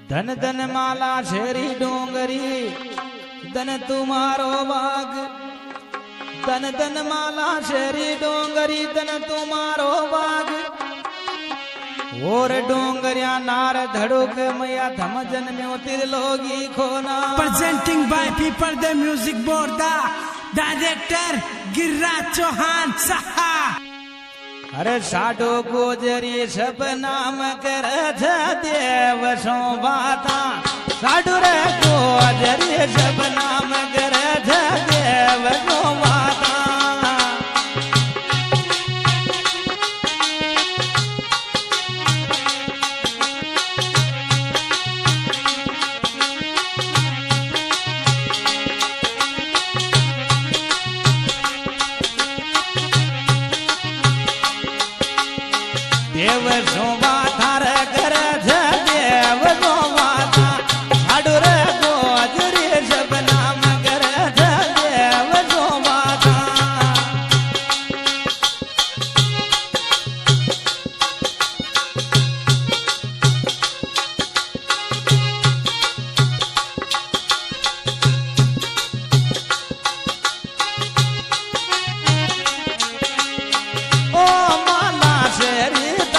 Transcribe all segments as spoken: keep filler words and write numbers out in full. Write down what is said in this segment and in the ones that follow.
धन धन माला शेरी डोंगरी धन तुम्हारो बाग, धन धन माला शेरी डोंगरी धन तुम्हारो बाग। और डोंगरिया नार धड़ुक मैया थम जन में तिर लोगी खोना। Presenting by People the Music Board, the director Giriraj Chauhan Saha. अरे साडो गोजरी सब नाम कर देव सो बाता, साडो रे गोजरी सब नाम कर देव सो बाता। देव शोभा थार कर देव शोभा था, साडू रे गोजरी सब नाम कर देव शोभा था। ओ माला शेरी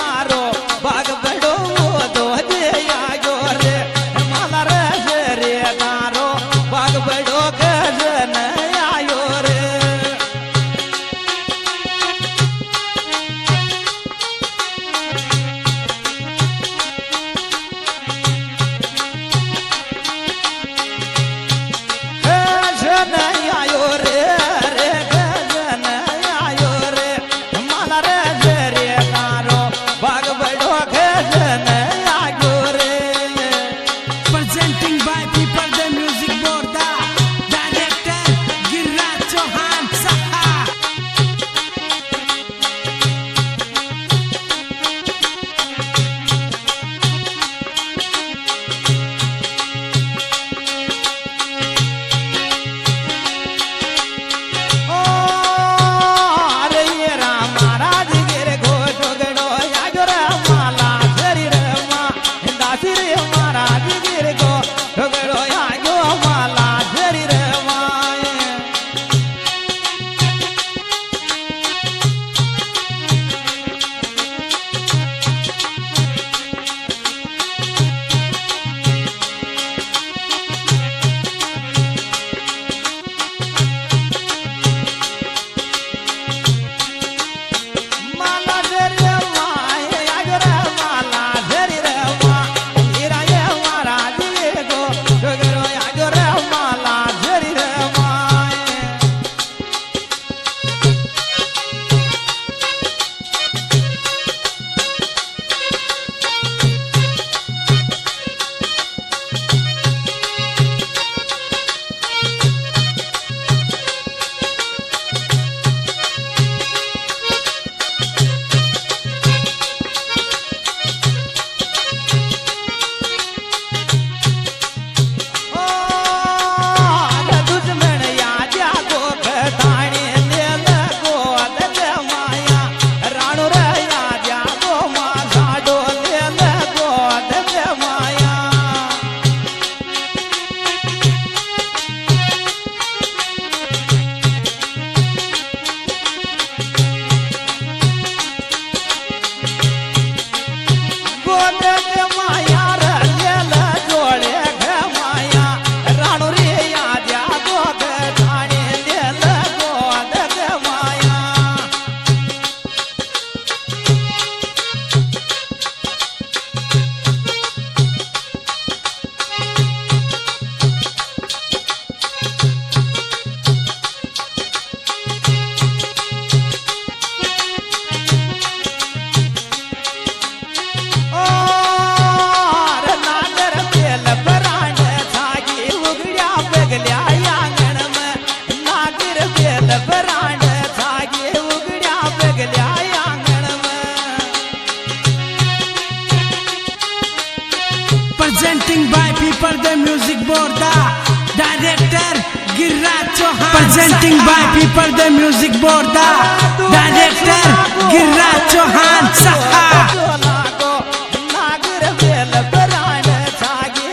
Presenting by People the Music Board, the director Giriraj Chauhan. Presenting by People the Music Board, the director Giriraj Chauhan Saha.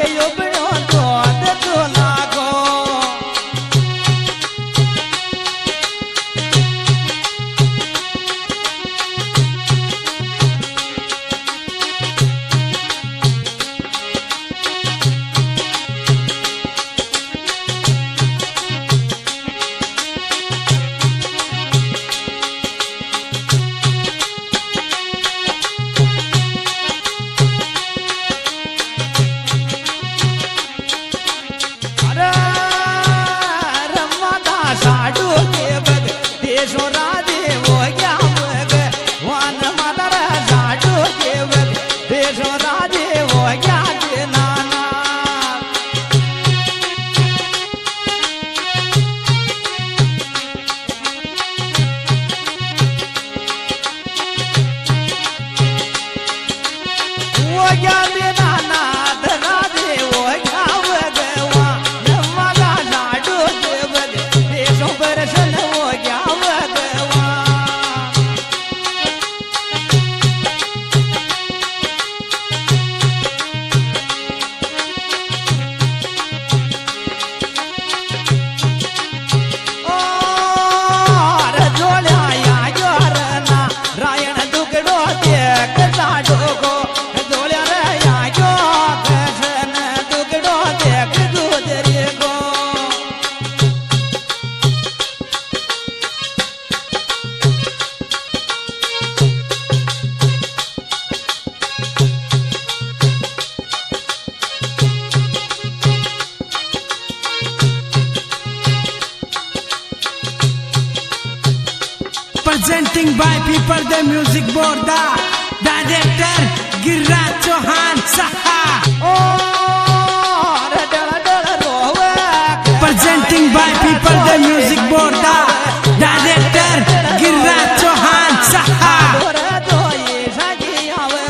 गया देना नाथ राधे वो क्या भगवा नमाला लाडो देवग देशों दर्शन वो क्या भगवा और जोड़ा या जोरना रायण दुगड़ो देख साडो को जोड़ा रे या जो कृष्ण दुगड़ो देख गुजरे को Presenting by People the Music Board, the director Giriraj Chauhan Saha. और डल डल रोवे Presenting by People the Music Board, the director Giriraj Chauhan Saha. डोरे तो ये सगी आवे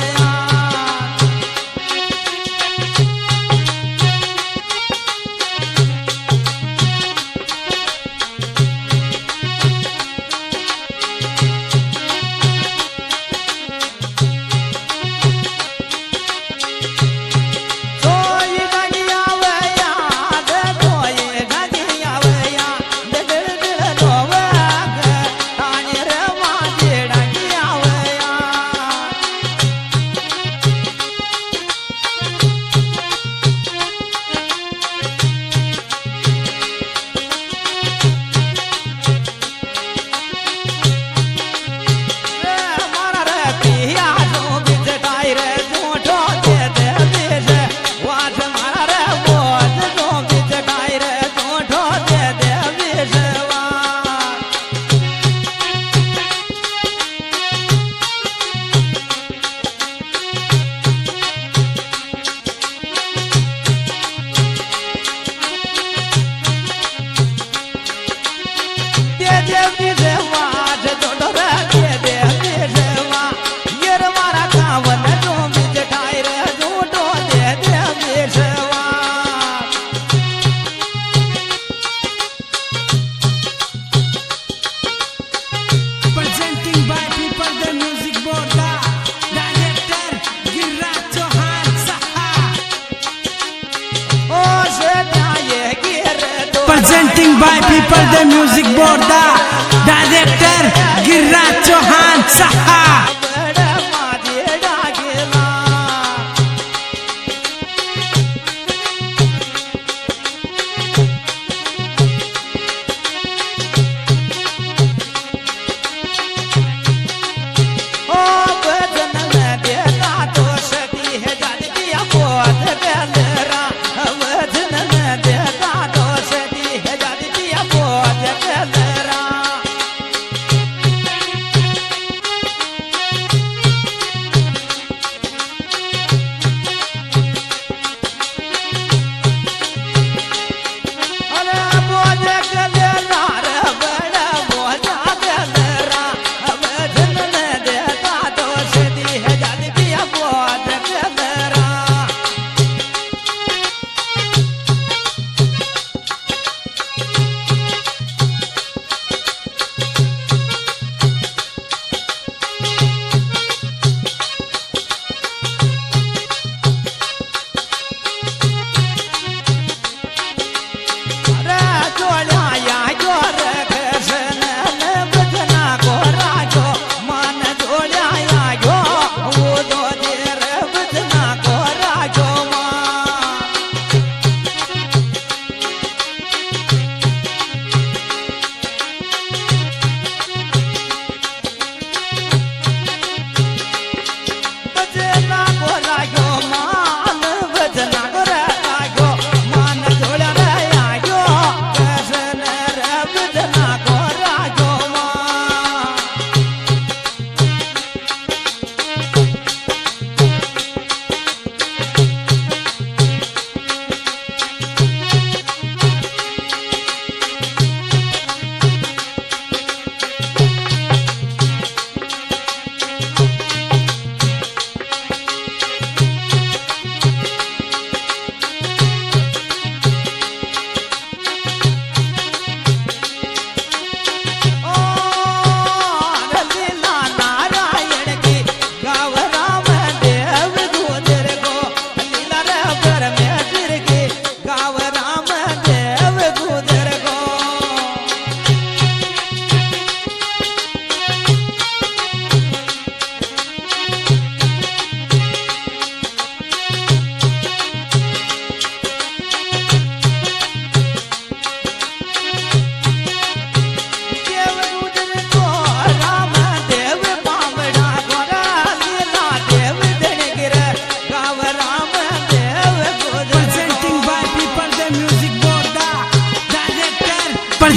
तो ये सगी आवे याद तो ये सगी आवे याद डल डल रोवे ताने रे माजे डंगी आवे याद रे मारा रे पिया जो बिच टाई रे झूठो दे दे देश वाट मारा रे बोझ जो बिच टाई रे झूठो दे दे देश वाट दे दे देश वाट झूठो रे दे दे देश वाट ये रे मारा कावन जो बिच टाई रे झूठो दे दे देश वाट Presenting by People the Music Board, the director Giriraj Chauhan Saha. ओ से ये गिर दो Presenting by People the Music Board, the director Giriraj Chauhan Saha. बड़ा माजे डागेला ओ बदन में देखा तो सती है जान दिया बहुत गलरा बदन में देखा तो सती है जान दिया बहुत Galra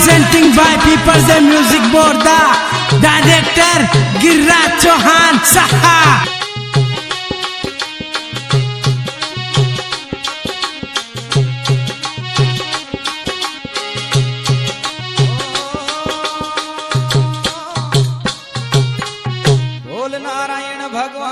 presenting by People the Music Board, the director Girraj Chauhan Saha. बोल नारायण भगवान